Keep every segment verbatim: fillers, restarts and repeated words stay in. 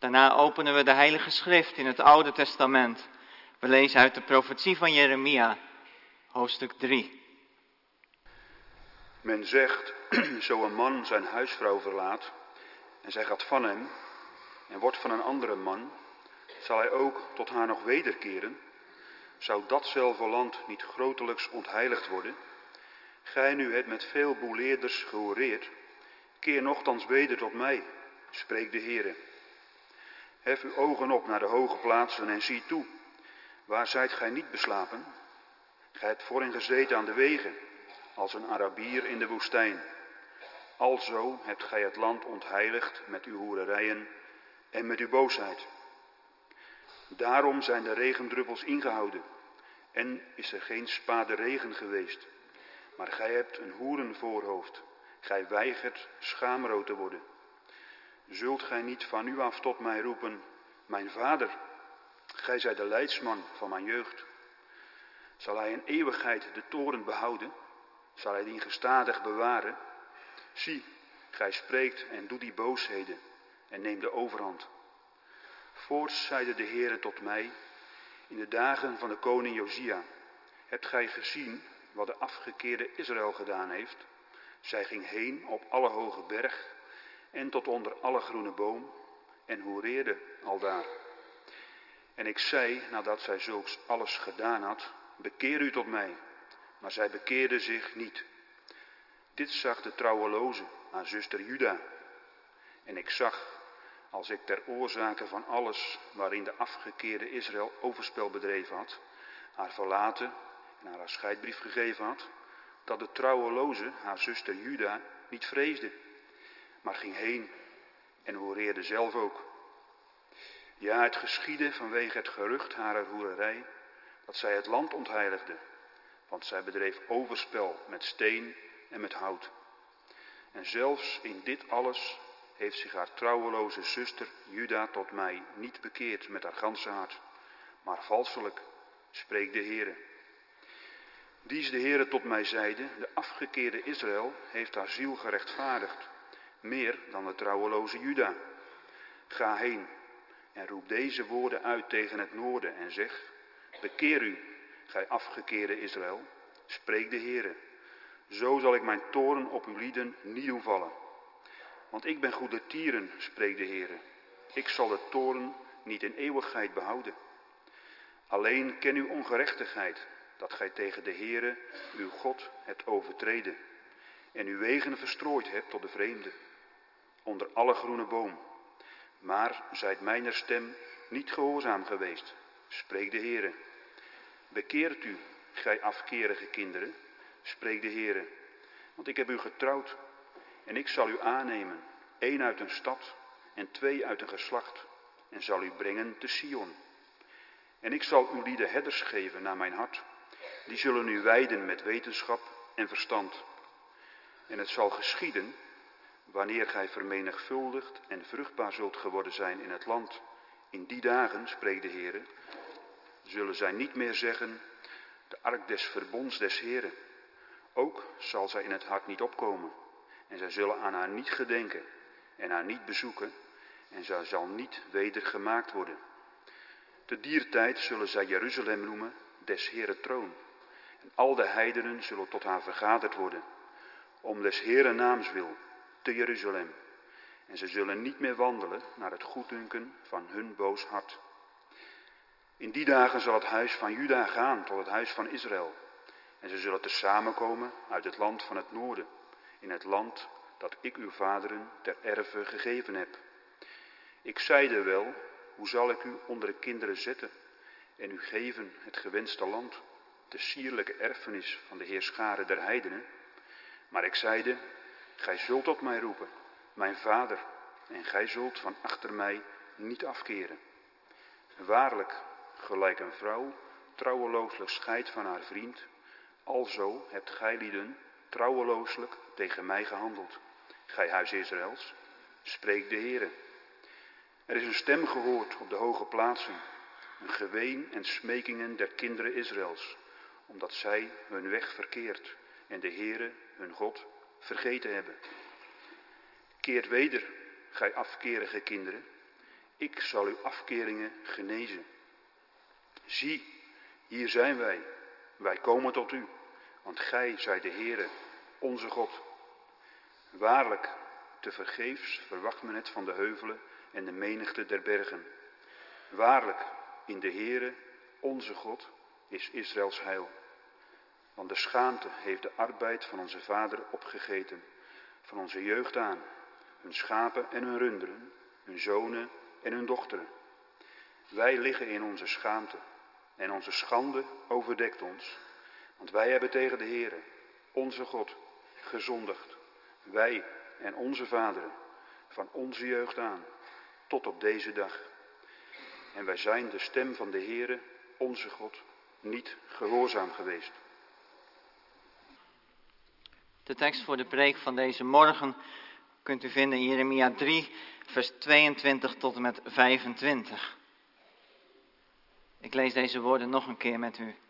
Daarna openen we de Heilige Schrift in het Oude Testament. We lezen uit de profetie van Jeremia, hoofdstuk drie. Men zegt, zo een man zijn huisvrouw verlaat en zij gaat van hem en wordt van een andere man, zal hij ook tot haar nog wederkeren? Zou datzelfde land niet grotelijks ontheiligd worden? Gij nu het met veel boeleerders gehoreerd, keer nochtans weder tot mij, spreekt de Heere. Hef uw ogen op naar de hoge plaatsen en zie toe, waar zijt gij niet beslapen? Gij hebt voorin gezeten aan de wegen, als een Arabier in de woestijn. Alzo hebt gij het land ontheiligd met uw hoererijen en met uw boosheid. Daarom zijn de regendruppels ingehouden en is er geen spade regen geweest. Maar gij hebt een hoerenvoorhoofd, gij weigert schaamrood te worden. Zult gij niet van u af tot mij roepen, mijn vader, gij zijt de leidsman van mijn jeugd. Zal hij in eeuwigheid de toren behouden? Zal hij die gestadig bewaren? Zie, gij spreekt en doet die boosheden en neemt de overhand. Voorts zeide de Heere tot mij, in de dagen van de koning Josia, hebt gij gezien wat de afgekeerde Israël gedaan heeft? Zij ging heen op alle hoge berg en tot onder alle groene boom en hoereerde aldaar. En ik zei, nadat zij zulks alles gedaan had, bekeer u tot mij, maar zij bekeerde zich niet. Dit zag de trouweloze, haar zuster Juda. En ik zag, als ik ter oorzake van alles waarin de afgekeerde Israël overspel bedreven had, haar verlaten en haar afscheidbrief gegeven had, dat de trouweloze, haar zuster Juda, niet vreesde, maar ging heen en hoereerde zelf ook. Ja, het geschiedde vanwege het gerucht harer hoererij, dat zij het land ontheiligde, want zij bedreef overspel met steen en met hout. En zelfs in dit alles heeft zich haar trouweloze zuster Juda tot mij niet bekeerd met haar ganse hart, maar valselijk, spreekt de Heere. Dies de Heere tot mij zeide, de afgekeerde Israël heeft haar ziel gerechtvaardigd, meer dan de trouweloze Juda. Ga heen en roep deze woorden uit tegen het noorden en zeg, bekeer u, gij afgekeerde Israël, spreekt de Heere. Zo zal ik mijn toorn op uw lieden niet doen vallen. Want ik ben goede tieren, spreekt de Heere. Ik zal de toorn niet in eeuwigheid behouden. Alleen ken uw ongerechtigheid, dat gij tegen de Heere, uw God, hebt overtreden. En uw wegen verstrooid hebt tot de vreemde, onder alle groene boom. Maar zijt mijner stem niet gehoorzaam geweest, spreekt de Heere. Bekeert u, gij afkerige kinderen, spreekt de Heere. Want ik heb u getrouwd en ik zal u aannemen, één uit een stad en twee uit een geslacht, en zal u brengen te Sion. En ik zal uw lieden herders geven naar mijn hart, die zullen u wijden met wetenschap en verstand. En het zal geschieden, wanneer gij vermenigvuldigd en vruchtbaar zult geworden zijn in het land, in die dagen, spreekt de Heere, zullen zij niet meer zeggen, de ark des verbonds des Heeren. Ook zal zij in het hart niet opkomen, en zij zullen aan haar niet gedenken en haar niet bezoeken, en zij zal niet weder gemaakt worden. Te dier tijd zullen zij Jeruzalem noemen, des Heeren troon, en al de heidenen zullen tot haar vergaderd worden, om des Heeren naams wil, te Jeruzalem. En ze zullen niet meer wandelen naar het goeddunken van hun boos hart. In die dagen zal het huis van Juda gaan tot het huis van Israël. En ze zullen tezamen komen uit het land van het noorden, in het land dat ik uw vaderen ter erve gegeven heb. Ik zeide wel, hoe zal ik u onder de kinderen zetten en u geven het gewenste land, de sierlijke erfenis van de heerscharen der heidenen? Maar ik zeide, gij zult tot mij roepen, mijn vader, en gij zult van achter mij niet afkeren. Waarlijk, gelijk een vrouw trouwelooslijk scheidt van haar vriend, alzo hebt gij lieden trouwelooslijk tegen mij gehandeld, gij huis Israëls, spreekt de Heere. Er is een stem gehoord op de hoge plaatsen, een geween en smekingen der kinderen Israëls, omdat zij hun weg verkeerd en de Heere, hun God, vergeten hebben. Keert weder, gij afkerige kinderen, ik zal uw afkeringen genezen. Zie, hier zijn wij, wij komen tot u, want gij zijt de Heere, onze God. Waarlijk, tevergeefs verwacht men het van de heuvelen en de menigte der bergen. Waarlijk, in de Heere, onze God, is Israëls heil. Want de schaamte heeft de arbeid van onze vader opgegeten, van onze jeugd aan, hun schapen en hun runderen, hun zonen en hun dochteren. Wij liggen in onze schaamte en onze schande overdekt ons, want wij hebben tegen de Heere, onze God, gezondigd. Wij en onze vaderen, van onze jeugd aan, tot op deze dag. En wij zijn de stem van de Heere, onze God, niet gehoorzaam geweest. De tekst voor de preek van deze morgen kunt u vinden in Jeremia drie, vers tweeëntwintig tot en met vijfentwintig. Ik lees deze woorden nog een keer met u.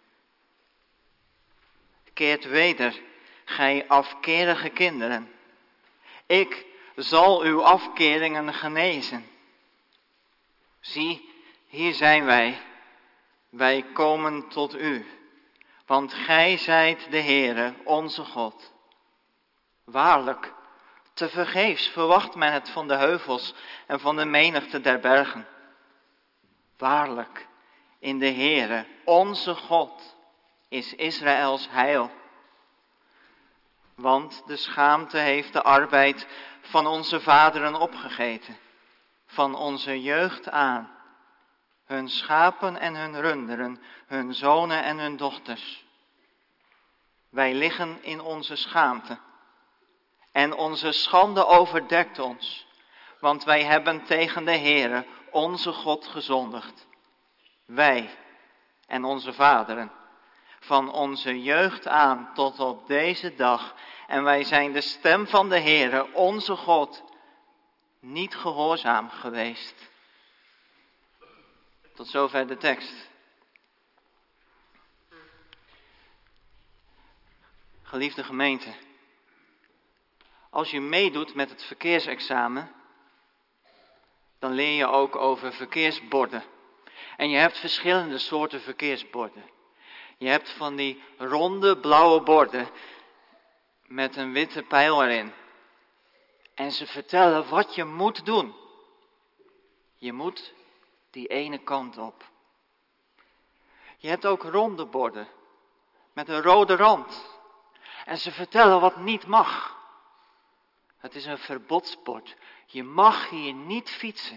Keert weder, gij afkerige kinderen. Ik zal uw afkeringen genezen. Zie, hier zijn wij. Wij komen tot u. Want gij zijt de Heere, onze God. Waarlijk, tevergeefs verwacht men het van de heuvels en van de menigte der bergen. Waarlijk, in de Heere, onze God, is Israëls heil. Want de schaamte heeft de arbeid van onze vaderen opgegeten, van onze jeugd aan, hun schapen en hun runderen, hun zonen en hun dochters. Wij liggen in onze schaamte en onze schande overdekt ons, want wij hebben tegen de Heere, onze God, gezondigd. Wij en onze vaderen, van onze jeugd aan tot op deze dag. En wij zijn de stem van de Heere, onze God, niet gehoorzaam geweest. Tot zover de tekst. Geliefde gemeente, als je meedoet met het verkeersexamen, dan leer je ook over verkeersborden. En je hebt verschillende soorten verkeersborden. Je hebt van die ronde blauwe borden met een witte pijl erin. En ze vertellen wat je moet doen. Je moet die ene kant op. Je hebt ook ronde borden met een rode rand. En ze vertellen wat niet mag. Het is een verbodsbord. Je mag hier niet fietsen.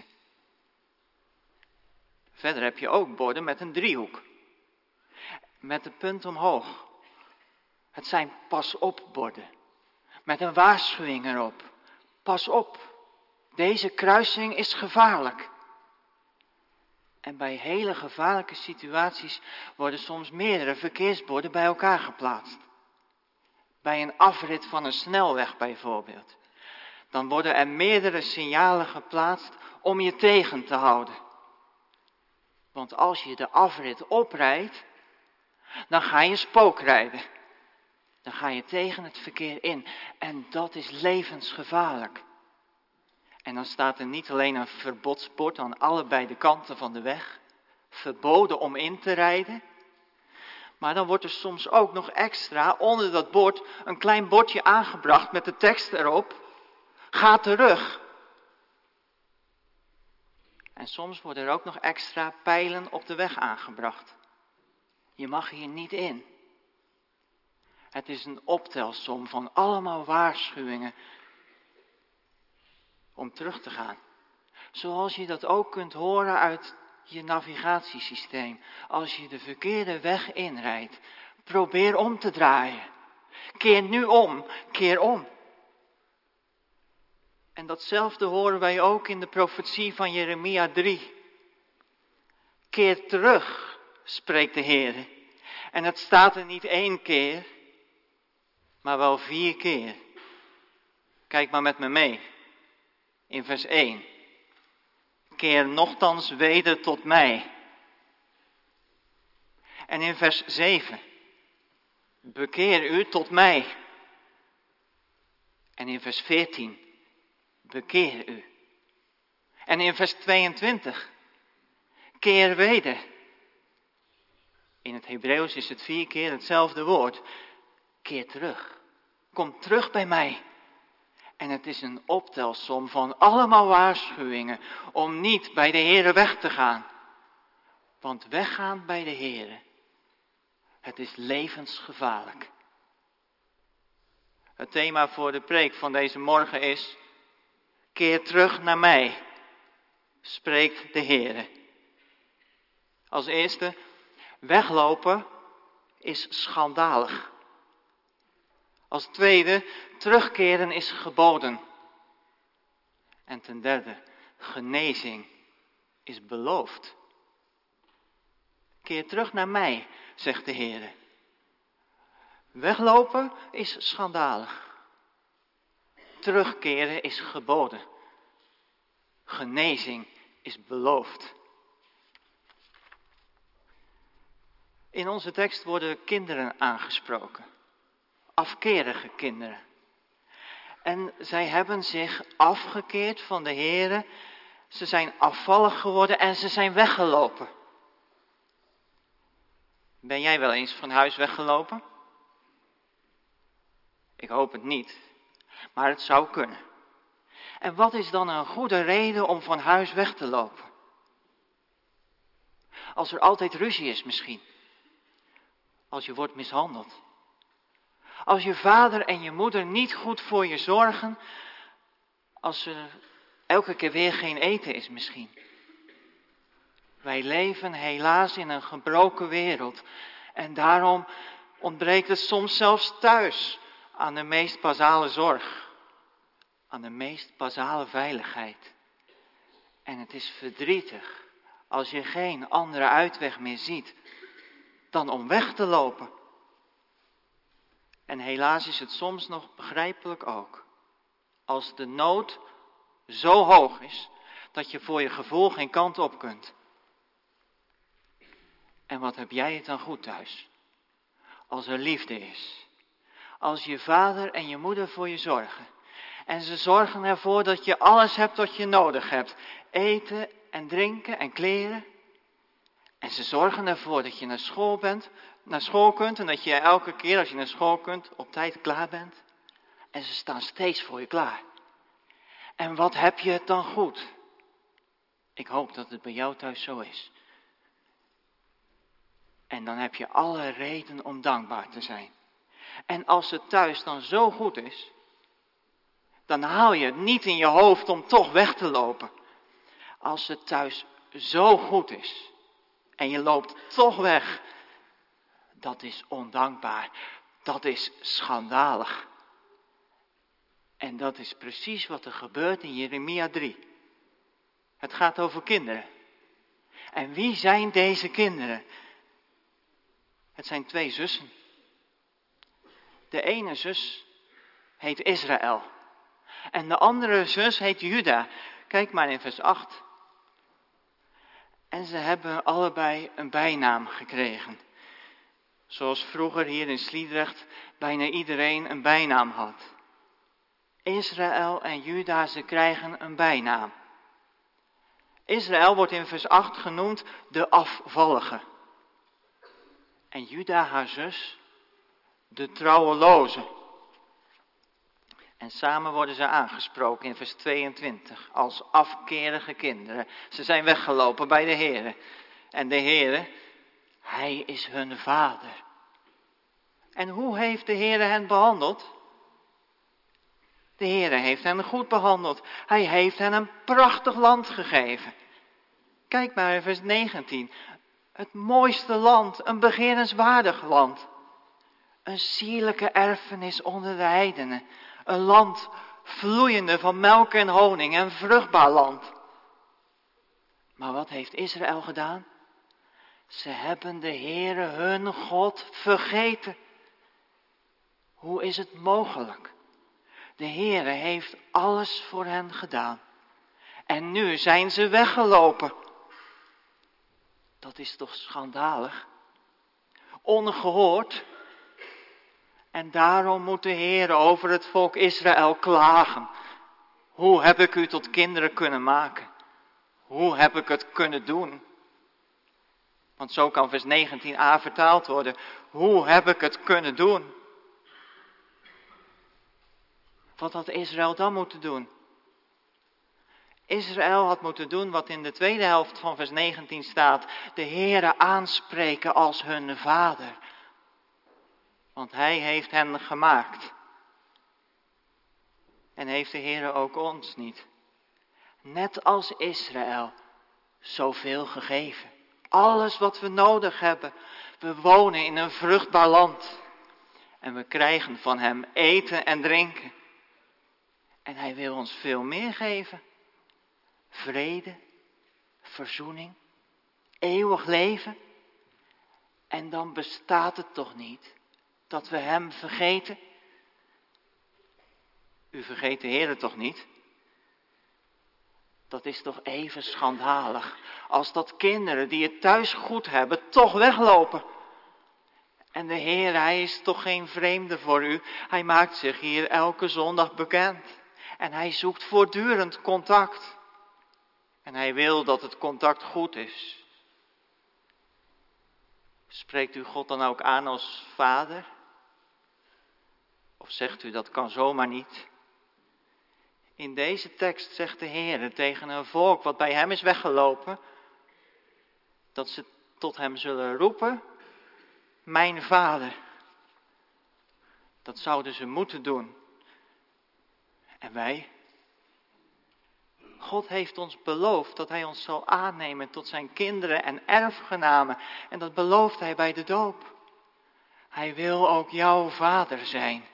Verder heb je ook borden met een driehoek. Met de punt omhoog. Het zijn pas op borden. Met een waarschuwing erop. Pas op. Deze kruising is gevaarlijk. En bij hele gevaarlijke situaties worden soms meerdere verkeersborden bij elkaar geplaatst. Bij een afrit van een snelweg bijvoorbeeld. Dan worden er meerdere signalen geplaatst om je tegen te houden. Want als je de afrit oprijdt, dan ga je spookrijden. Dan ga je tegen het verkeer in. En dat is levensgevaarlijk. En dan staat er niet alleen een verbodsbord aan allebei de kanten van de weg. Verboden om in te rijden. Maar dan wordt er soms ook nog extra onder dat bord een klein bordje aangebracht met de tekst erop. Ga terug. En soms worden er ook nog extra pijlen op de weg aangebracht. Je mag hier niet in. Het is een optelsom van allemaal waarschuwingen om terug te gaan. Zoals je dat ook kunt horen uit je navigatiesysteem. Als je de verkeerde weg inrijdt, probeer om te draaien. Keer nu om, keer om. En datzelfde horen wij ook in de profetie van Jeremia drie. Keer terug, spreekt de Heer. En het staat er niet één keer, maar wel vier keer. Kijk maar met me mee. In vers één. Keer nochtans weder tot mij. En in vers zeven. Bekeer u tot mij. En in vers veertien. Bekeer u. En in vers tweeëntwintig, keer weder. In het Hebreeuws is het vier keer hetzelfde woord. Keer terug. Kom terug bij mij. En het is een optelsom van allemaal waarschuwingen om niet bij de Heere weg te gaan. Want weggaan bij de Heere, het is levensgevaarlijk. Het thema voor de preek van deze morgen is: keer terug naar mij, spreekt de Heere. Als eerste, weglopen is schandalig. Als tweede, terugkeren is geboden. En ten derde, genezing is beloofd. Keer terug naar mij, zegt de Heer. Weglopen is schandalig. Terugkeren is geboden. Genezing is beloofd. In onze tekst worden kinderen aangesproken. Afkerige kinderen. En zij hebben zich afgekeerd van de Heere. Ze zijn afvallig geworden en ze zijn weggelopen. Ben jij wel eens van huis weggelopen? Ik hoop het niet, maar het zou kunnen. En wat is dan een goede reden om van huis weg te lopen? Als er altijd ruzie is misschien. Als je wordt mishandeld. Als je vader en je moeder niet goed voor je zorgen. Als er elke keer weer geen eten is misschien. Wij leven helaas in een gebroken wereld. En daarom ontbreekt het soms zelfs thuis aan de meest basale zorg. Aan de meest basale veiligheid. En het is verdrietig als je geen andere uitweg meer ziet dan om weg te lopen. En helaas is het soms nog begrijpelijk ook. Als de nood zo hoog is dat je voor je gevoel geen kant op kunt. En wat heb jij het dan goed thuis? Als er liefde is. Als je vader en je moeder voor je zorgen. En ze zorgen ervoor dat je alles hebt wat je nodig hebt. Eten en drinken en kleren. En ze zorgen ervoor dat je naar school bent, naar school kunt. En dat je elke keer als je naar school kunt op tijd klaar bent. En ze staan steeds voor je klaar. En wat heb je het dan goed? Ik hoop dat het bij jou thuis zo is. En dan heb je alle reden om dankbaar te zijn. En als het thuis dan zo goed is, dan haal je het niet in je hoofd om toch weg te lopen. Als het thuis zo goed is en je loopt toch weg, dat is ondankbaar. Dat is schandalig. En dat is precies wat er gebeurt in Jeremia drie. Het gaat over kinderen. En wie zijn deze kinderen? Het zijn twee zussen. De ene zus heet Israël. En de andere zus heet Juda. Kijk maar in vers acht. En ze hebben allebei een bijnaam gekregen. Zoals vroeger hier in Sliedrecht bijna iedereen een bijnaam had. Israël en Juda, ze krijgen een bijnaam. Israël wordt in vers acht genoemd de afvallige. En Juda, haar zus, de trouweloze. En samen worden ze aangesproken in vers tweeëntwintig als afkerige kinderen. Ze zijn weggelopen bij de Heere. En de Heere, Hij is hun vader. En hoe heeft de Heere hen behandeld? De Heere heeft hen goed behandeld. Hij heeft hen een prachtig land gegeven. Kijk maar in vers negentien. Het mooiste land, een begeerenswaardig land. Een sierlijke erfenis onder de heidenen. Een land vloeiende van melk en honing, een vruchtbaar land. Maar wat heeft Israël gedaan? Ze hebben de Heere hun God vergeten. Hoe is het mogelijk? De Heere heeft alles voor hen gedaan. En nu zijn ze weggelopen. Dat is toch schandalig? Ongehoord. En daarom moet de Heer over het volk Israël klagen. Hoe heb ik u tot kinderen kunnen maken? Hoe heb ik het kunnen doen? Want zo kan vers negentien a vertaald worden. Hoe heb ik het kunnen doen? Wat had Israël dan moeten doen? Israël had moeten doen wat in de tweede helft van vers negentien staat. De Heere aanspreken als hun vader. Want hij heeft hen gemaakt. En heeft de Heere ook ons niet. Net als Israël. Zoveel gegeven. Alles wat we nodig hebben. We wonen in een vruchtbaar land. En we krijgen van hem eten en drinken. En hij wil ons veel meer geven. Vrede, verzoening, eeuwig leven. En dan bestaat het toch niet dat we hem vergeten? U vergeet de Heere toch niet? Dat is toch even schandalig als dat kinderen die het thuis goed hebben toch weglopen. En de Heer, hij is toch geen vreemde voor u. Hij maakt zich hier elke zondag bekend. En hij zoekt voortdurend contact. En hij wil dat het contact goed is. Spreekt u God dan ook aan als vader? Of zegt u dat kan zomaar niet? In deze tekst zegt de Heer tegen een volk wat bij hem is weggelopen, dat ze tot hem zullen roepen, mijn vader. Dat zouden ze moeten doen. En wij? God heeft ons beloofd dat hij ons zal aannemen tot zijn kinderen en erfgenamen. En dat belooft hij bij de doop. Hij wil ook jouw vader zijn.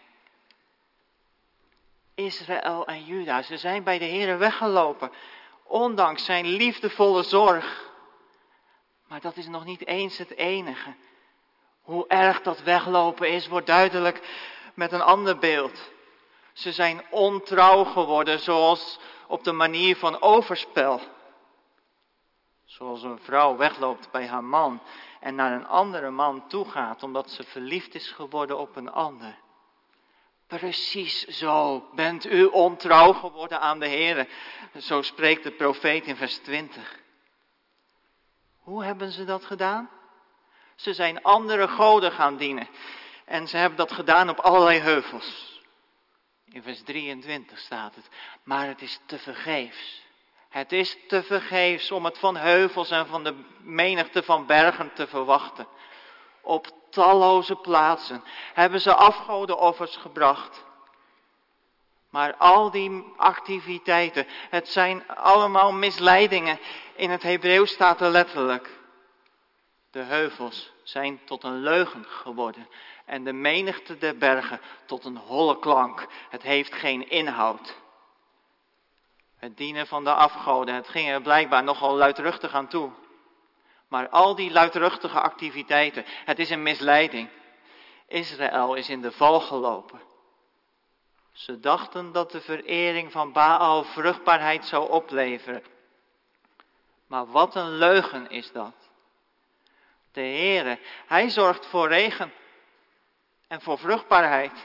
Israël en Juda, ze zijn bij de Heere weggelopen. Ondanks zijn liefdevolle zorg. Maar dat is nog niet eens het enige. Hoe erg dat weglopen is, wordt duidelijk met een ander beeld. Ze zijn ontrouw geworden, zoals op de manier van overspel. Zoals een vrouw wegloopt bij haar man en naar een andere man toegaat, omdat ze verliefd is geworden op een ander. Precies zo bent u ontrouw geworden aan de Heere. Zo spreekt de profeet in vers twintig. Hoe hebben ze dat gedaan? Ze zijn andere goden gaan dienen. En ze hebben dat gedaan op allerlei heuvels. In vers drieëntwintig staat het. Maar het is tevergeefs. Het is tevergeefs om het van heuvels en van de menigte van bergen te verwachten. Op talloze plaatsen hebben ze afgodenoffers gebracht. Maar al die activiteiten, het zijn allemaal misleidingen. In het Hebreeuws staat er letterlijk. De heuvels zijn tot een leugen geworden. En de menigte der bergen tot een holle klank. Het heeft geen inhoud. Het dienen van de afgoden, het ging er blijkbaar nogal luidruchtig aan toe. Maar al die luidruchtige activiteiten, het is een misleiding. Israël is in de val gelopen. Ze dachten dat de verering van Baal vruchtbaarheid zou opleveren. Maar wat een leugen is dat. De Heere, hij zorgt voor regen en voor vruchtbaarheid.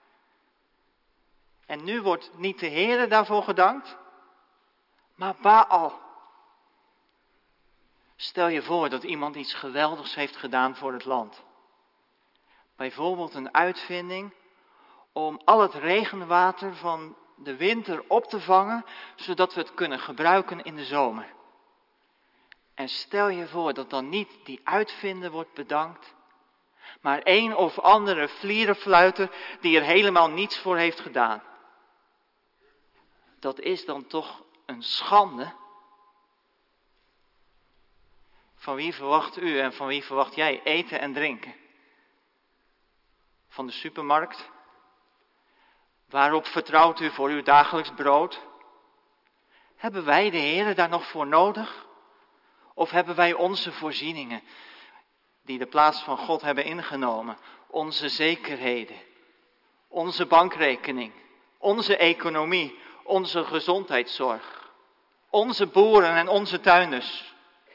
En nu wordt niet de Heere daarvoor gedankt, maar Baal. Stel je voor dat iemand iets geweldigs heeft gedaan voor het land. Bijvoorbeeld een uitvinding om al het regenwater van de winter op te vangen, zodat we het kunnen gebruiken in de zomer. En stel je voor dat dan niet die uitvinder wordt bedankt, maar een of andere vlierenfluiter die er helemaal niets voor heeft gedaan. Dat is dan toch een schande? Van wie verwacht u en van wie verwacht jij eten en drinken? Van de supermarkt? Waarop vertrouwt u voor uw dagelijks brood? Hebben wij de Heere daar nog voor nodig? Of hebben wij onze voorzieningen, die de plaats van God hebben ingenomen, onze zekerheden, onze bankrekening, onze economie, onze gezondheidszorg, onze boeren en onze tuinders?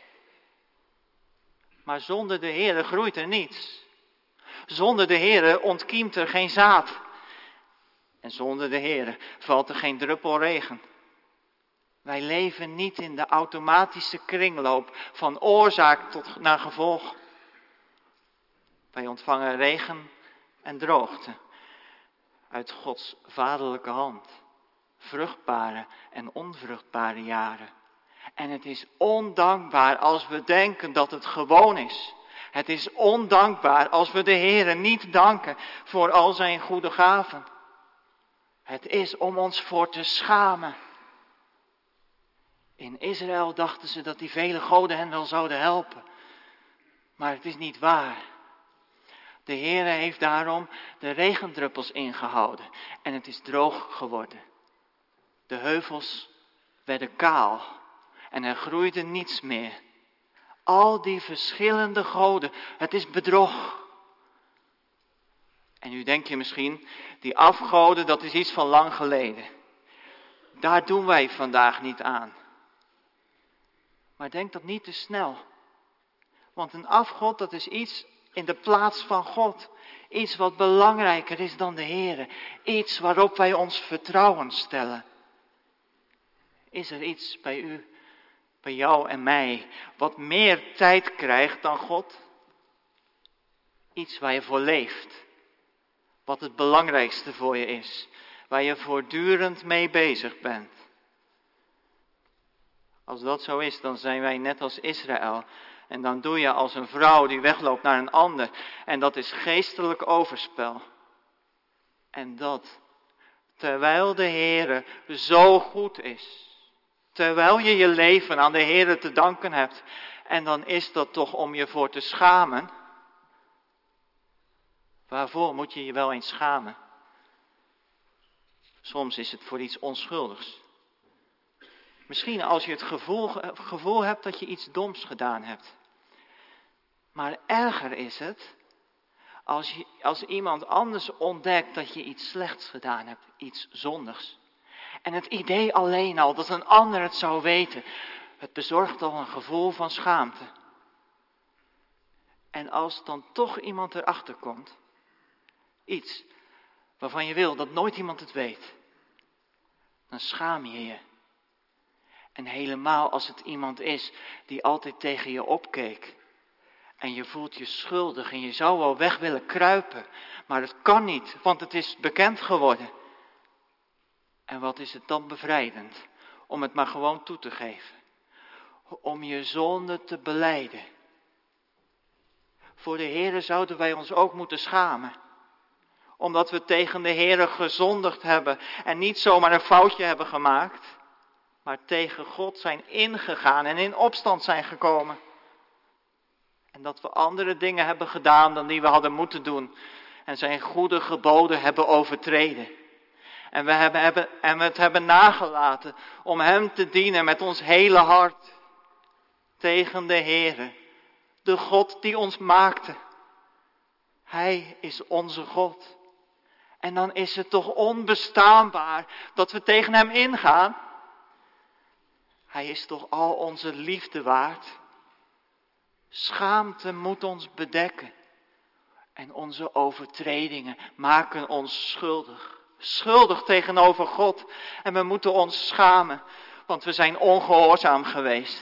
Maar zonder de Heere groeit er niets. Zonder de Heere ontkiemt er geen zaad. En zonder de Heere valt er geen druppel regen. Wij leven niet in de automatische kringloop van oorzaak tot naar gevolg. Wij ontvangen regen en droogte uit Gods vaderlijke hand. Vruchtbare en onvruchtbare jaren. En het is ondankbaar als we denken dat het gewoon is. Het is ondankbaar als we de Heere niet danken voor al zijn goede gaven. Het is om ons voor te schamen. In Israël dachten ze dat die vele goden hen wel zouden helpen. Maar het is niet waar. De Heere heeft daarom de regendruppels ingehouden en het is droog geworden. De heuvels werden kaal en er groeide niets meer. Al die verschillende goden, het is bedrog. En nu denk je misschien, die afgoden, dat is iets van lang geleden. Daar doen wij vandaag niet aan. Maar denk dat niet te snel. Want een afgod, dat is iets in de plaats van God. Iets wat belangrijker is dan de Heere. Iets waarop wij ons vertrouwen stellen. Is er iets bij u, bij jou en mij, wat meer tijd krijgt dan God? Iets waar je voor leeft. Wat het belangrijkste voor je is. Waar je voortdurend mee bezig bent. Als dat zo is, dan zijn wij net als Israël. En dan doe je als een vrouw die wegloopt naar een ander. En dat is geestelijk overspel. En dat, terwijl de Heere zo goed is. Terwijl je je leven aan de Heere te danken hebt. En dan is dat toch om je voor te schamen. Waarvoor moet je je wel eens schamen? Soms is het voor iets onschuldigs. Misschien als je het gevoel, gevoel hebt dat je iets doms gedaan hebt. Maar erger is het als, je, als iemand anders ontdekt dat je iets slechts gedaan hebt, iets zondigs. En het idee alleen al dat een ander het zou weten, het bezorgt al een gevoel van schaamte. En als dan toch iemand erachter komt, iets waarvan je wil dat nooit iemand het weet, dan schaam je je. En helemaal als het iemand is die altijd tegen je opkeek. En je voelt je schuldig en je zou wel weg willen kruipen. Maar het kan niet, want het is bekend geworden. En wat is het dan bevrijdend om het maar gewoon toe te geven. Om je zonde te belijden. Voor de Heere zouden wij ons ook moeten schamen. Omdat we tegen de Heere gezondigd hebben en niet zomaar een foutje hebben gemaakt. Maar tegen God zijn ingegaan en in opstand zijn gekomen. En dat we andere dingen hebben gedaan dan die we hadden moeten doen. En zijn goede geboden hebben overtreden. En we, hebben, hebben, en we het hebben nagelaten om hem te dienen met ons hele hart. Tegen de Heere, de God die ons maakte. Hij is onze God. En dan is het toch onbestaanbaar dat we tegen hem ingaan. Hij is toch al onze liefde waard. Schaamte moet ons bedekken. En onze overtredingen maken ons schuldig. Schuldig tegenover God. En we moeten ons schamen. Want we zijn ongehoorzaam geweest.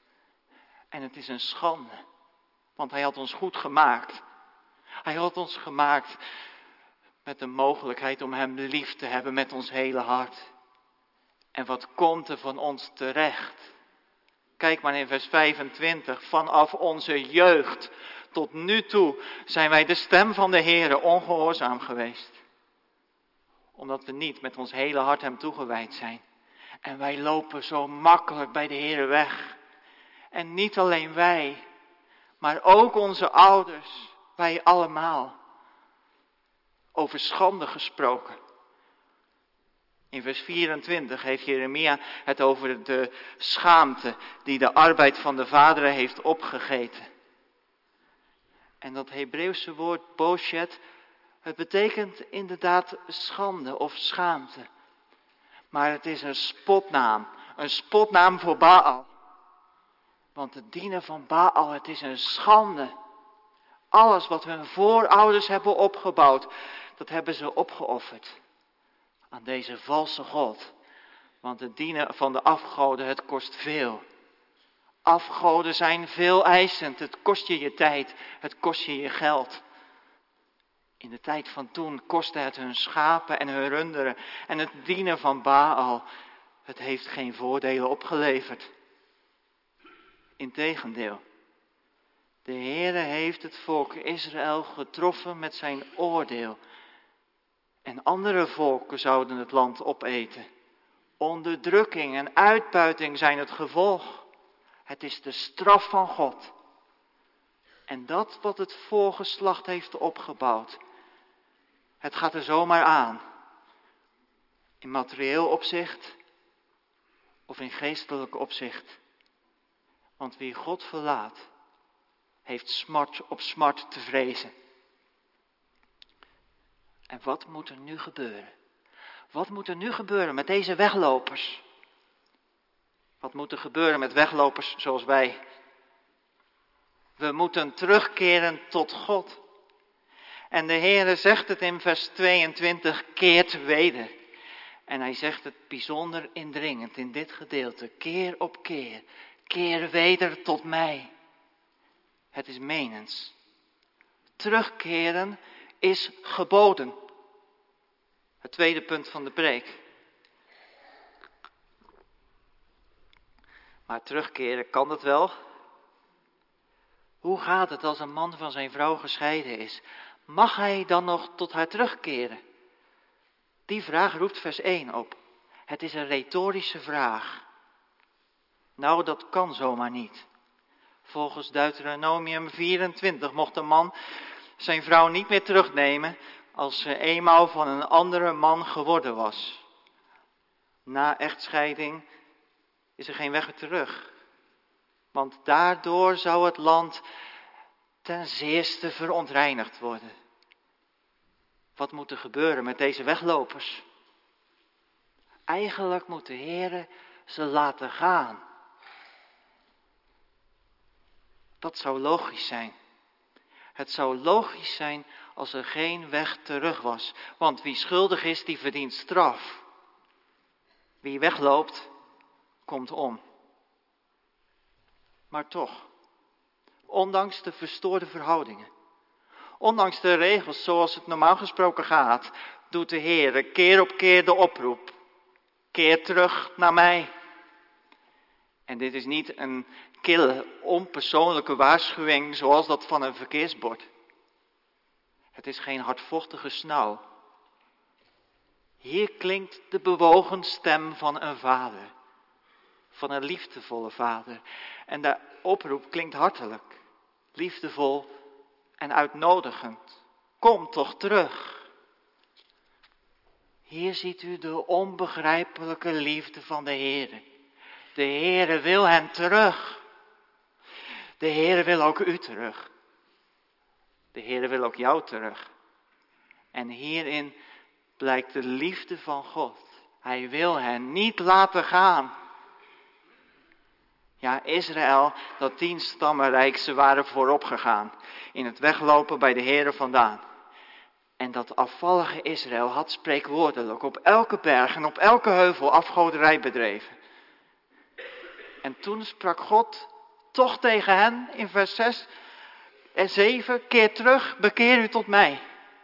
En het is een schande. Want hij had ons goed gemaakt. Hij had ons gemaakt met de mogelijkheid om hem lief te hebben met ons hele hart. En wat komt er van ons terecht? Kijk maar in vers vijfentwintig. Vanaf onze jeugd tot nu toe zijn wij de stem van de Heere ongehoorzaam geweest. Omdat we niet met ons hele hart hem toegewijd zijn. En wij lopen zo makkelijk bij de Heere weg. En niet alleen wij, maar ook onze ouders, wij allemaal. Over schande gesproken. In vers vierentwintig heeft Jeremia het over de schaamte die de arbeid van de vaderen heeft opgegeten. En dat Hebreeuwse woord boshet, het betekent inderdaad schande of schaamte. Maar het is een spotnaam, een spotnaam voor Baal. Want het dienen van Baal, het is een schande. Alles wat hun voorouders hebben opgebouwd, dat hebben ze opgeofferd aan deze valse God. Want het dienen van de afgoden, het kost veel. Afgoden zijn veel eisend. Het kost je je tijd, het kost je je geld. In de tijd van toen kostte het hun schapen en hun runderen. En het dienen van Baal, het heeft geen voordelen opgeleverd. Integendeel. De Heere heeft het volk Israël getroffen met zijn oordeel. En andere volken zouden het land opeten. Onderdrukking en uitbuiting zijn het gevolg. Het is de straf van God. En dat wat het voorgeslacht heeft opgebouwd, het gaat er zomaar aan. In materieel opzicht of in geestelijk opzicht. Want wie God verlaat, heeft smart op smart te vrezen. En wat moet er nu gebeuren? Wat moet er nu gebeuren met deze weglopers? Wat moet er gebeuren met weglopers zoals wij? We moeten terugkeren tot God. En de Heere zegt het in vers tweeëntwintig, keert weder. En hij zegt het bijzonder indringend in dit gedeelte, keer op keer, keer weder tot mij. Het is menens. Terugkeren is geboden. Het tweede punt van de preek. Maar terugkeren, kan dat wel? Hoe gaat het als een man van zijn vrouw gescheiden is? Mag hij dan nog tot haar terugkeren? Die vraag roept vers één op. Het is een retorische vraag. Nou, dat kan zomaar niet. Volgens Deuteronomium vierentwintig mocht een man zijn vrouw niet meer terugnemen als ze eenmaal van een andere man geworden was. Na echtscheiding is er geen weg meer terug. Want daardoor zou het land ten zeerste verontreinigd worden. Wat moet er gebeuren met deze weglopers? Eigenlijk moet de Heere ze laten gaan. Dat zou logisch zijn. Het zou logisch zijn als er geen weg terug was. Want wie schuldig is, die verdient straf. Wie wegloopt, komt om. Maar toch, ondanks de verstoorde verhoudingen, ondanks de regels zoals het normaal gesproken gaat, doet de Heer keer op keer de oproep. Keer terug naar mij. En dit is niet een kille, onpersoonlijke waarschuwing zoals dat van een verkeersbord. Het is geen hardvochtige snauw. Hier klinkt de bewogen stem van een vader. Van een liefdevolle vader. En de oproep klinkt hartelijk, liefdevol en uitnodigend. Kom toch terug. Hier ziet u de onbegrijpelijke liefde van de Heere. De Heere wil hen terug. De Heere wil ook u terug. De Heere wil ook jou terug. En hierin blijkt de liefde van God. Hij wil hen niet laten gaan. Ja, Israël, dat tienstammenrijk, ze waren voorop gegaan. In het weglopen bij de Heere vandaan. En dat afvallige Israël had spreekwoordelijk op elke berg en op elke heuvel afgoderij bedreven. En toen sprak God toch tegen hen in vers zes en zeven, keer terug, bekeer u tot mij.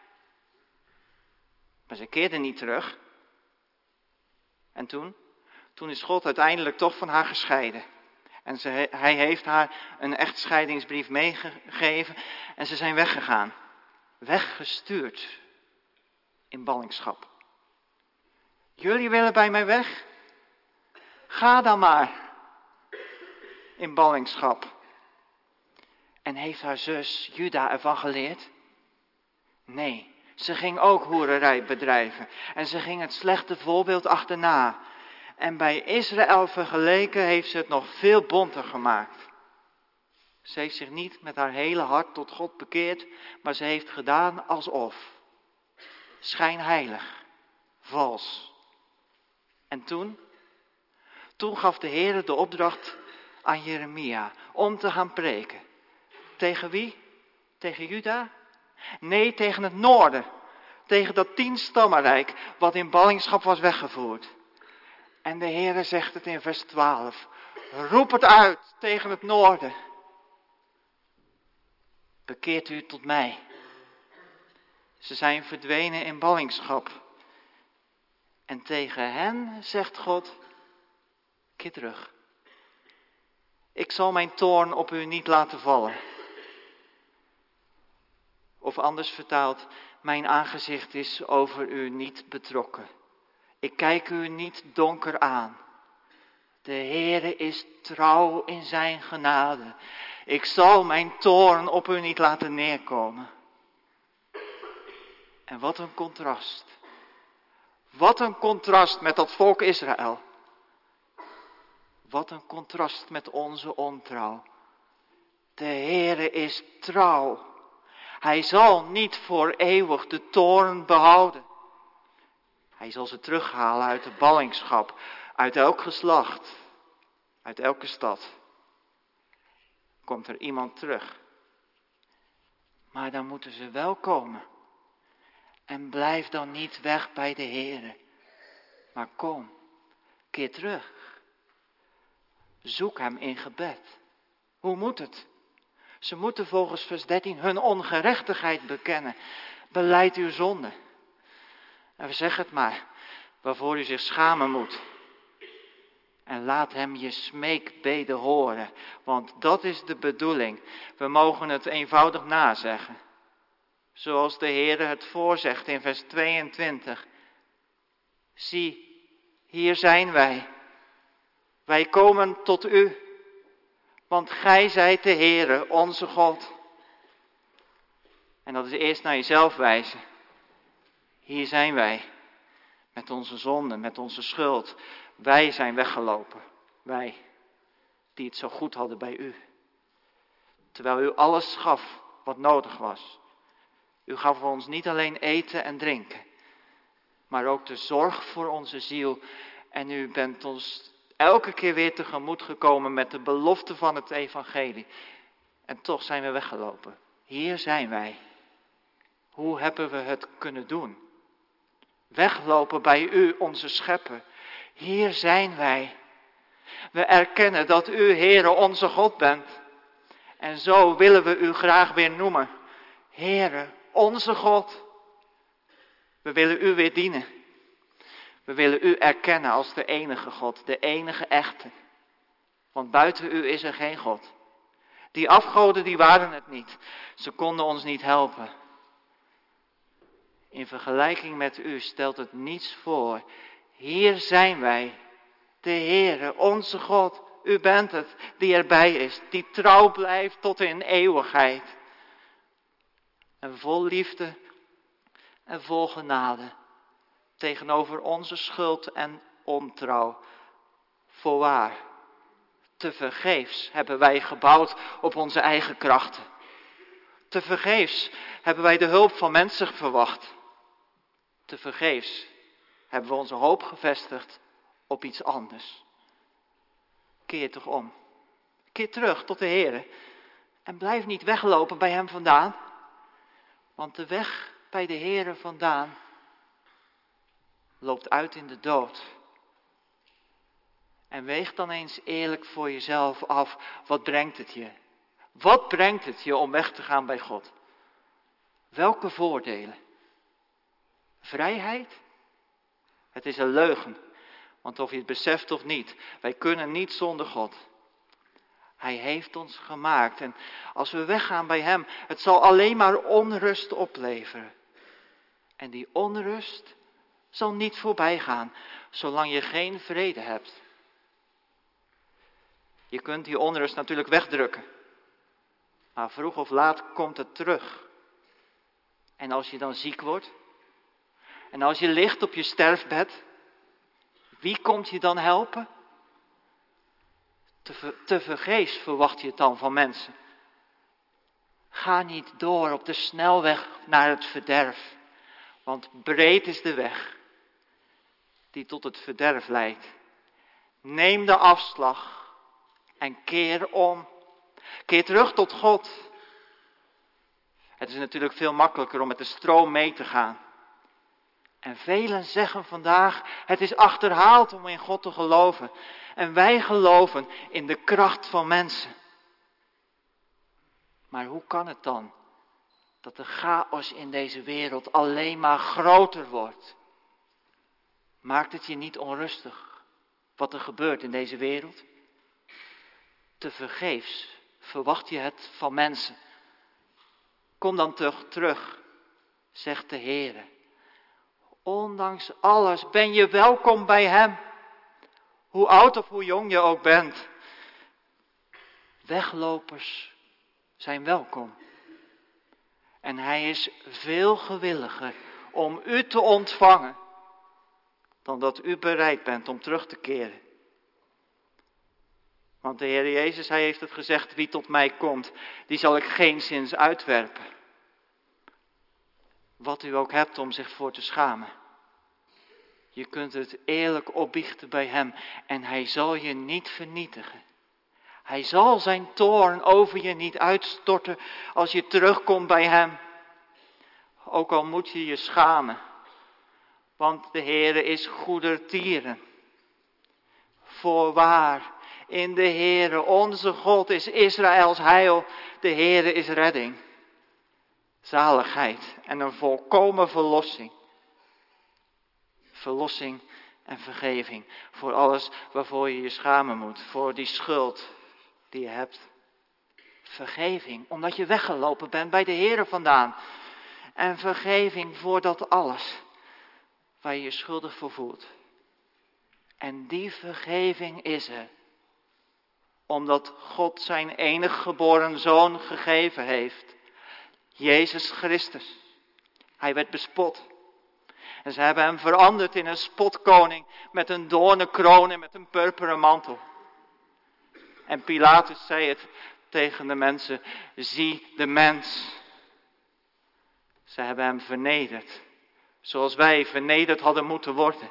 Maar ze keerden niet terug. En toen? Toen is God uiteindelijk toch van haar gescheiden. En ze, hij heeft haar een echtscheidingsbrief meegegeven en ze zijn weggegaan. Weggestuurd in ballingschap. Jullie willen bij mij weg? Ga dan maar in ballingschap. En heeft haar zus Juda ervan geleerd? Nee, ze ging ook hoererij bedrijven. En ze ging het slechte voorbeeld achterna. En bij Israël vergeleken heeft ze het nog veel bonter gemaakt. Ze heeft zich niet met haar hele hart tot God bekeerd, maar ze heeft gedaan alsof. Schijnheilig, vals. En toen? Toen gaf de Heer de opdracht aan Jeremia om te gaan preken. Tegen wie? Tegen Juda? Nee, tegen het noorden. Tegen dat tienstammenrijk wat in ballingschap was weggevoerd. En de Heere zegt het in vers twaalf. Roep het uit tegen het noorden. Bekeert u tot mij. Ze zijn verdwenen in ballingschap. En tegen hen zegt God, keer terug. Ik zal mijn toorn op u niet laten vallen. Of anders vertaald, mijn aangezicht is over u niet betrokken. Ik kijk u niet donker aan. De Heere is trouw in zijn genade. Ik zal mijn toorn op u niet laten neerkomen. En wat een contrast. Wat een contrast met dat volk Israël. Wat een contrast met onze ontrouw. De Heere is trouw. Hij zal niet voor eeuwig de toorn behouden. Hij zal ze terughalen uit de ballingschap, uit elk geslacht, uit elke stad. Komt er iemand terug. Maar dan moeten ze wel komen. En blijf dan niet weg bij de Heere. Maar kom, keer terug. Zoek hem in gebed. Hoe moet het? Ze moeten volgens vers dertien hun ongerechtigheid bekennen. Belijd uw zonde. En zeg het maar, waarvoor u zich schamen moet. En laat hem je smeekbeden horen. Want dat is de bedoeling. We mogen het eenvoudig nazeggen. Zoals de Heere het voorzegt in vers tweeëntwintig. Zie, hier zijn wij. Wij komen tot u. Want gij zijt de Heere, onze God. En dat is eerst naar jezelf wijzen. Hier zijn wij. Met onze zonden, met onze schuld. Wij zijn weggelopen. Wij, die het zo goed hadden bij u. Terwijl u alles gaf wat nodig was. U gaf ons niet alleen eten en drinken. Maar ook de zorg voor onze ziel. En u bent ons elke keer weer tegemoet gekomen met de belofte van het evangelie. En toch zijn we weggelopen. Hier zijn wij. Hoe hebben we het kunnen doen? Weglopen bij u, onze schepper. Hier zijn wij. We erkennen dat u, Heere, onze God bent. En zo willen we u graag weer noemen. Heere, onze God. We willen u weer dienen. We willen u erkennen als de enige God, de enige echte. Want buiten u is er geen God. Die afgoden, die waren het niet. Ze konden ons niet helpen. In vergelijking met u stelt het niets voor. Hier zijn wij, de Heere, onze God. U bent het die erbij is, die trouw blijft tot in eeuwigheid. En vol liefde en vol genade. Tegenover onze schuld en ontrouw. Voorwaar, tevergeefs hebben wij gebouwd op onze eigen krachten. Tevergeefs hebben wij de hulp van mensen verwacht. Tevergeefs hebben we onze hoop gevestigd op iets anders. Keer toch om. Keer terug tot de Heere. En blijf niet weglopen bij hem vandaan. Want de weg bij de Heere vandaan loopt uit in de dood. En weeg dan eens eerlijk voor jezelf af. Wat brengt het je? Wat brengt het je om weg te gaan bij God? Welke voordelen? Vrijheid? Het is een leugen. Want of je het beseft of niet, wij kunnen niet zonder God. Hij heeft ons gemaakt. En als we weggaan bij hem, het zal alleen maar onrust opleveren. En die onrust zal niet voorbij gaan, zolang je geen vrede hebt. Je kunt die onrust natuurlijk wegdrukken. Maar vroeg of laat komt het terug. En als je dan ziek wordt, en als je ligt op je sterfbed, wie komt je dan helpen? Te, ver, te vergeefs verwacht je het dan van mensen. Ga niet door op de snelweg naar het verderf. Want breed is de weg die tot het verderf leidt. Neem de afslag en keer om. Keer terug tot God. Het is natuurlijk veel makkelijker om met de stroom mee te gaan. En velen zeggen vandaag, het is achterhaald om in God te geloven. En wij geloven in de kracht van mensen. Maar hoe kan het dan dat de chaos in deze wereld alleen maar groter wordt? Maakt het je niet onrustig wat er gebeurt in deze wereld? Tevergeefs verwacht je het van mensen. Kom dan toch terug, zegt de Heere. Ondanks alles ben je welkom bij Hem. Hoe oud of hoe jong je ook bent. Weglopers zijn welkom. En Hij is veel gewilliger om u te ontvangen dan dat u bereid bent om terug te keren. Want de Heer Jezus, Hij heeft het gezegd, wie tot mij komt, die zal ik geenszins uitwerpen. Wat u ook hebt om zich voor te schamen. Je kunt het eerlijk opbiechten bij Hem en Hij zal je niet vernietigen. Hij zal zijn toorn over je niet uitstorten als je terugkomt bij Hem. Ook al moet je je schamen, want de Heere is goedertieren. Voorwaar, in de Heere, onze God, is Israëls heil, de Heere is redding. Zaligheid en een volkomen verlossing. Verlossing en vergeving voor alles waarvoor je je schamen moet, voor die schuld die je hebt. Vergeving, omdat je weggelopen bent bij de Heere vandaan. En vergeving voor dat alles waar je je schuldig voor voelt. En die vergeving is er, omdat God zijn enige geboren Zoon gegeven heeft. Jezus Christus. Hij werd bespot. En ze hebben hem veranderd in een spotkoning met een doornenkroon en met een purperen mantel. En Pilatus zei het tegen de mensen, zie de mens. Ze hebben hem vernederd, zoals wij vernederd hadden moeten worden.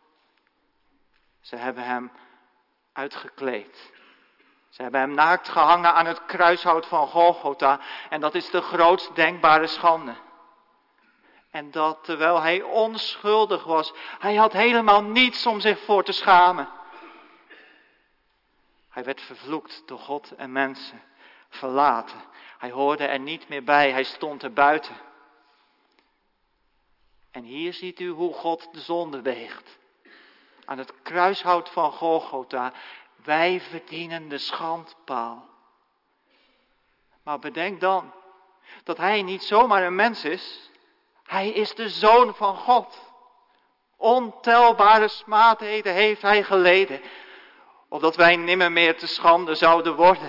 Ze hebben hem uitgekleed. Ze hebben hem naakt gehangen aan het kruishout van Golgotha. En dat is de grootst denkbare schande. En dat terwijl hij onschuldig was. Hij had helemaal niets om zich voor te schamen. Hij werd vervloekt door God en mensen. Verlaten. Hij hoorde er niet meer bij. Hij stond er buiten. En hier ziet u hoe God de zonde weegt. Aan het kruishout van Golgotha. Wij verdienen de schandpaal. Maar bedenk dan dat hij niet zomaar een mens is. Hij is de Zoon van God. Ontelbare smaadheden heeft hij geleden. Opdat wij nimmer meer te schande zouden worden.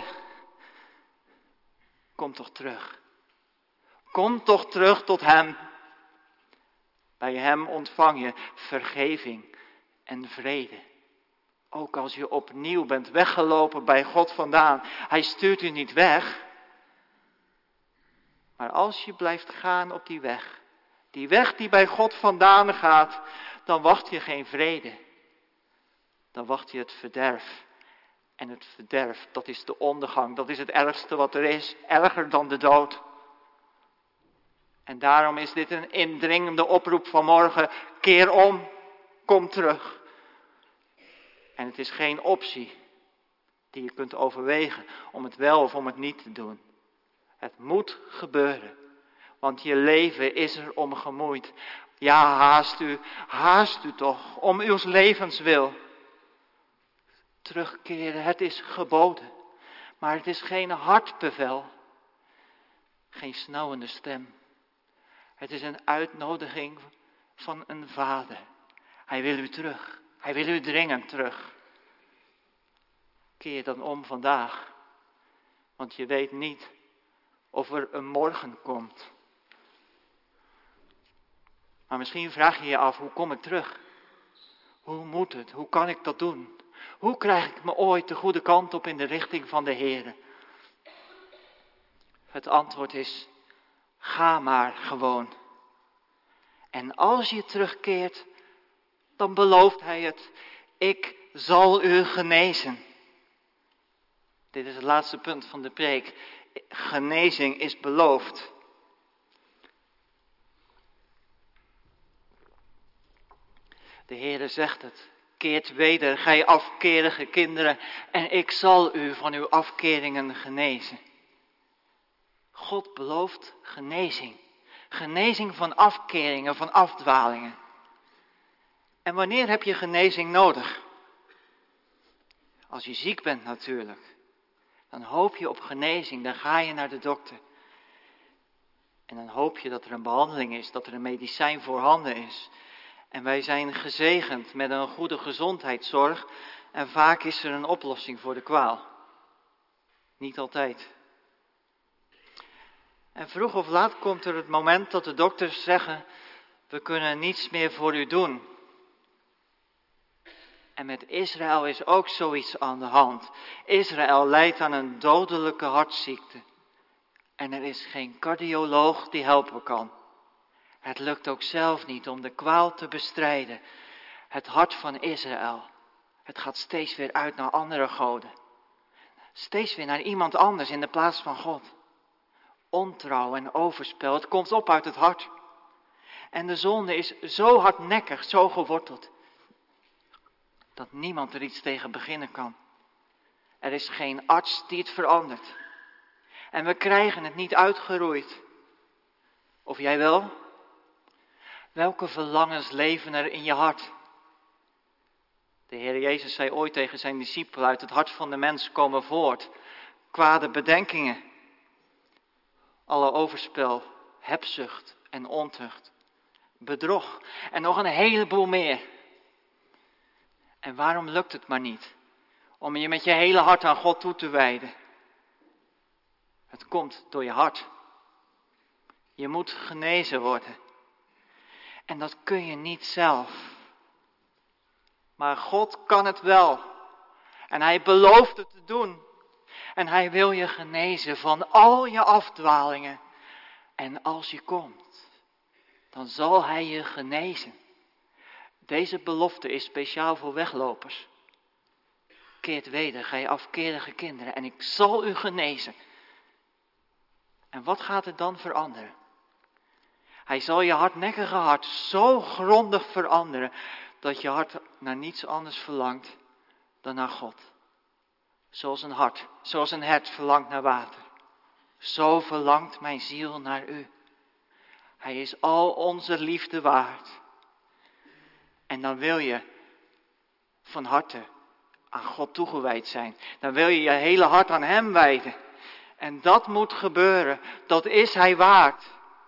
Kom toch terug. Kom toch terug tot Hem. Bij Hem ontvang je vergeving en vrede. Ook als je opnieuw bent weggelopen bij God vandaan. Hij stuurt u niet weg. Maar als je blijft gaan op die weg. Die weg die bij God vandaan gaat. Dan wacht je geen vrede. Dan wacht je het verderf. En het verderf, dat is de ondergang. Dat is het ergste wat er is. Erger dan de dood. En daarom is dit een indringende oproep vanmorgen. Keer om. Kom terug. En het is geen optie die je kunt overwegen om het wel of om het niet te doen. Het moet gebeuren. Want je leven is er om gemoeid. Ja, haast u, haast u toch, om uw levens wil. Terugkeren, het is geboden. Maar het is geen hard bevel. Geen snauwende stem. Het is een uitnodiging van een vader. Hij wil u terug. Hij wil u dringend terug. Keer dan om vandaag. Want je weet niet of er een morgen komt. Maar misschien vraag je je af, hoe kom ik terug? Hoe moet het? Hoe kan ik dat doen? Hoe krijg ik me ooit de goede kant op in de richting van de Heere? Het antwoord is, ga maar gewoon. En als je terugkeert, dan belooft Hij het. Ik zal u genezen. Dit is het laatste punt van de preek. Genezing is beloofd. De Heere zegt het. Keert weder, gij afkerige kinderen, en ik zal u van uw afkeringen genezen. God belooft genezing. Genezing van afkeringen, van afdwalingen. En wanneer heb je genezing nodig? Als je ziek bent natuurlijk. Dan hoop je op genezing, dan ga je naar de dokter. En dan hoop je dat er een behandeling is, dat er een medicijn voorhanden is. En wij zijn gezegend met een goede gezondheidszorg. En vaak is er een oplossing voor de kwaal. Niet altijd. En vroeg of laat komt er het moment dat de dokters zeggen: we kunnen niets meer voor u doen. En met Israël is ook zoiets aan de hand. Israël lijdt aan een dodelijke hartziekte. En er is geen cardioloog die helpen kan. Het lukt ook zelf niet om de kwaal te bestrijden. Het hart van Israël, het gaat steeds weer uit naar andere goden. Steeds weer naar iemand anders in de plaats van God. Ontrouw en overspel, het komt op uit het hart. En de zonde is zo hardnekkig, zo geworteld, dat niemand er iets tegen beginnen kan. Er is geen arts die het verandert. En we krijgen het niet uitgeroeid. Of jij wel? Welke verlangens leven er in je hart? De Heer Jezus zei ooit tegen zijn discipelen: uit het hart van de mens komen voort kwade bedenkingen. Alle overspel, hebzucht en ontucht, bedrog en nog een heleboel meer. En waarom lukt het maar niet om je met je hele hart aan God toe te wijden? Het komt door je hart. Je moet genezen worden. En dat kun je niet zelf. Maar God kan het wel. En hij belooft het te doen. En hij wil je genezen van al je afdwalingen. En als je komt, dan zal hij je genezen. Deze belofte is speciaal voor weglopers. Keert weder, gij afkerige kinderen, en ik zal u genezen. En wat gaat er dan veranderen? Hij zal je hardnekkige hart zo grondig veranderen, dat je hart naar niets anders verlangt dan naar God. Zoals een hart, zoals een hert verlangt naar water. Zo verlangt mijn ziel naar u. Hij is al onze liefde waard. En dan wil je van harte aan God toegewijd zijn. Dan wil je je hele hart aan hem wijden. En dat moet gebeuren. Dat is hij waard.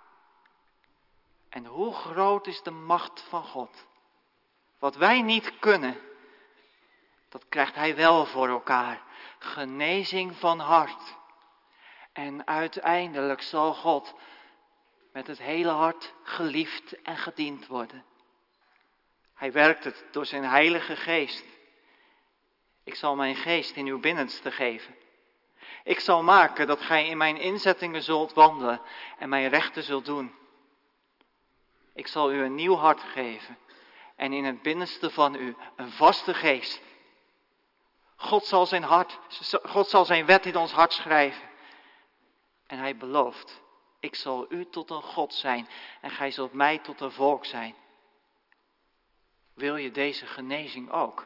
En hoe groot is de macht van God? Wat wij niet kunnen, dat krijgt hij wel voor elkaar. Genezing van hart. En uiteindelijk zal God met het hele hart geliefd en gediend worden. Hij werkt het door zijn heilige geest. Ik zal mijn geest in uw binnenste geven. Ik zal maken dat gij in mijn inzettingen zult wandelen en mijn rechten zult doen. Ik zal u een nieuw hart geven en in het binnenste van u een vaste geest. God zal zijn hart, God zal zijn wet in ons hart schrijven. En hij belooft, ik zal u tot een God zijn en gij zult mij tot een volk zijn. Wil je deze genezing ook?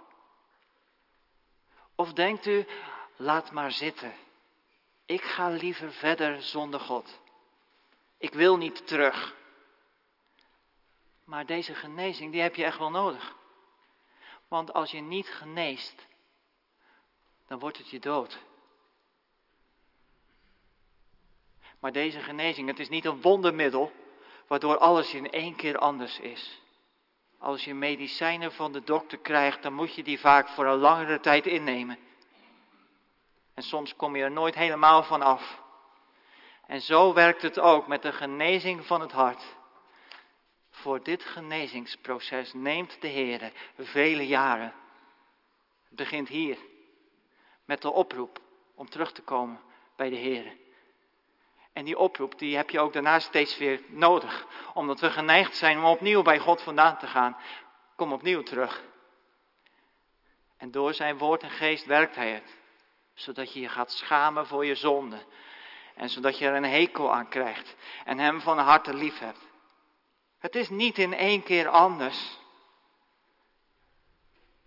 Of denkt u, laat maar zitten. Ik ga liever verder zonder God. Ik wil niet terug. Maar deze genezing, die heb je echt wel nodig. Want als je niet geneest, dan wordt het je dood. Maar deze genezing, het is niet een wondermiddel waardoor alles in één keer anders is. Als je medicijnen van de dokter krijgt, dan moet je die vaak voor een langere tijd innemen. En soms kom je er nooit helemaal van af. En zo werkt het ook met de genezing van het hart. Voor dit genezingsproces neemt de Heer vele jaren. Het begint hier met de oproep om terug te komen bij de Heer. En die oproep die heb je ook daarna steeds weer nodig. Omdat we geneigd zijn om opnieuw bij God vandaan te gaan. Kom opnieuw terug. En door zijn woord en geest werkt hij het. Zodat je je gaat schamen voor je zonde. En zodat je er een hekel aan krijgt. En hem van harte lief hebt. Het is niet in één keer anders.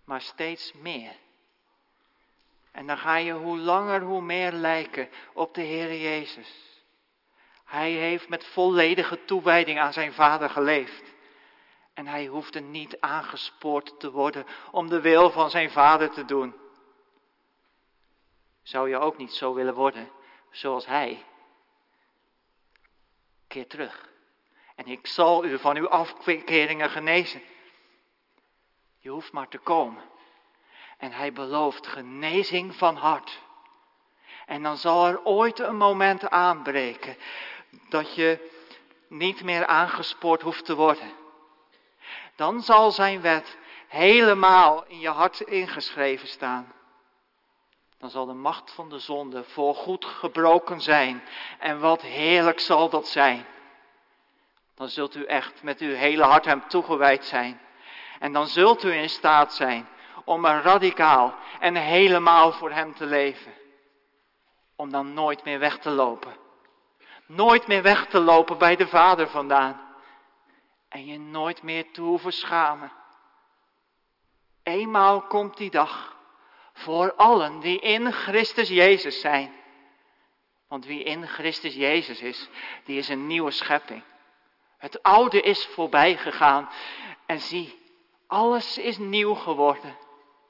maar steeds meer. En dan ga je hoe langer hoe meer lijken op de Heere Jezus. Hij heeft met volledige toewijding aan zijn Vader geleefd. En hij hoefde niet aangespoord te worden om de wil van zijn Vader te doen. Zou je ook niet zo willen worden zoals hij? Keer terug. En ik zal u van uw afkeringen genezen. Je hoeft maar te komen. En hij belooft genezing van hart. En dan zal er ooit een moment aanbreken dat je niet meer aangespoord hoeft te worden. Dan zal zijn wet helemaal in je hart ingeschreven staan. Dan zal de macht van de zonde voorgoed gebroken zijn. En wat heerlijk zal dat zijn. Dan zult u echt met uw hele hart hem toegewijd zijn. En dan zult u in staat zijn om er radicaal en helemaal voor hem te leven. Om dan nooit meer weg te lopen. Nooit meer weg te lopen bij de Vader vandaan. En je nooit meer te hoeven schamen. Eenmaal komt die dag voor allen die in Christus Jezus zijn. Want wie in Christus Jezus is, die is een nieuwe schepping. Het oude is voorbij gegaan. En zie, alles is nieuw geworden.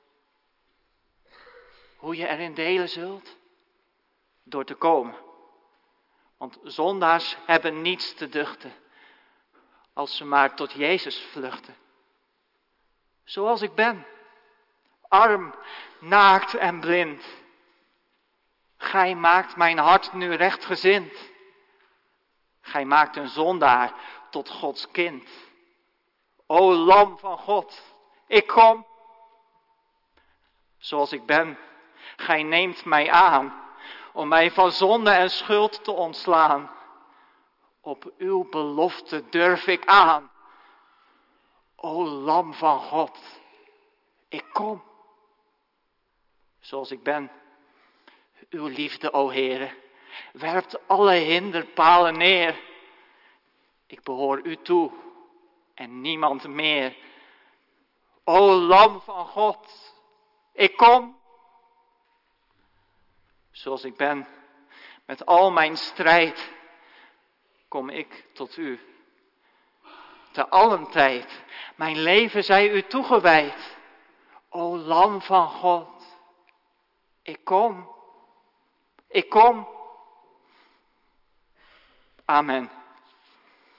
Hoe je erin delen zult? Door te komen. Want zondaars hebben niets te duchten. Als ze maar tot Jezus vluchten. Zoals ik ben. Arm, naakt en blind. Gij maakt mijn hart nu rechtgezind. Gij maakt een zondaar tot Gods kind. O Lam van God, ik kom. Zoals ik ben, gij neemt mij aan. Om mij van zonde en schuld te ontslaan. Op uw belofte durf ik aan. O Lam van God, ik kom. Zoals ik ben, uw liefde, o Heere, werpt alle hinderpalen neer. Ik behoor u toe en niemand meer. O Lam van God, ik kom. Zoals ik ben, met al mijn strijd, kom ik tot u. Te allen tijd, mijn leven zij u toegewijd. O Lam van God, ik kom, ik kom. Amen.